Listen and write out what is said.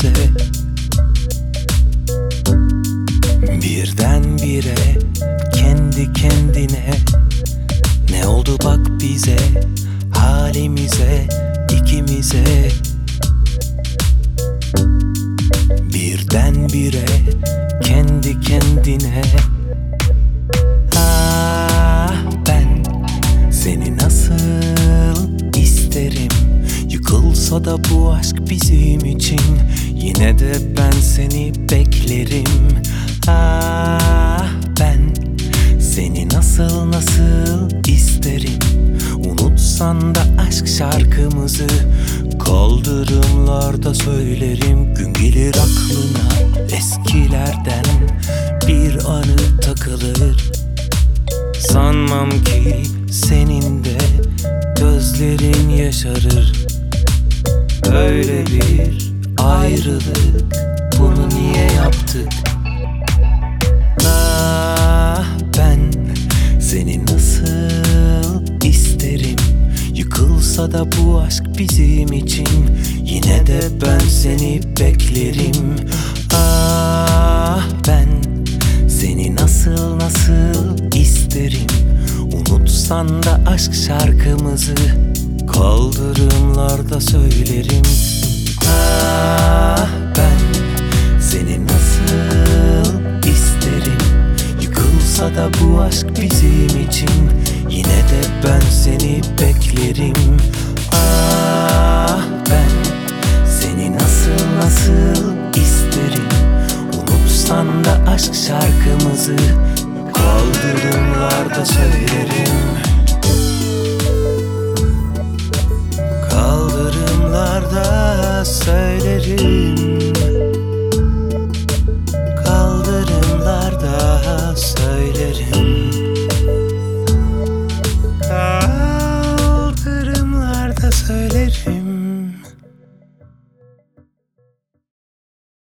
ikimize. Birdenbire kendi kendine ne oldu bak bize, halimize, ikimize. Birdenbire kendi kendine. Ah, ben seni nasıl isterim, yıkılsa da bu aşk bizim için, yine de ben seni beklerim. Ah, ben seni nasıl isterim, unutsan da aşk şarkımızı kaldırımlarda söylerim. Gün gelir aklına eskilerden bir anı takılır, sanmam ki senin de gözlerin yaşarır. Öyle bir ayrılık, bunu niye yaptık? Ah, ben seni nasıl isterim, yıkılsa da bu aşk bizim için, yine de ben seni beklerim. Ah, ben seni nasıl isterim, unutsan da aşk şarkımızı kaldırımlarda söylerim. Ah, ben seni nasıl isterim, yıkılsa da bu aşk bizim için, yine de ben seni beklerim. Ah, ben seni nasıl isterim, unutsan da aşk şarkımızı kaldırımlarda söylerim. Kaldırımlarda söylerim.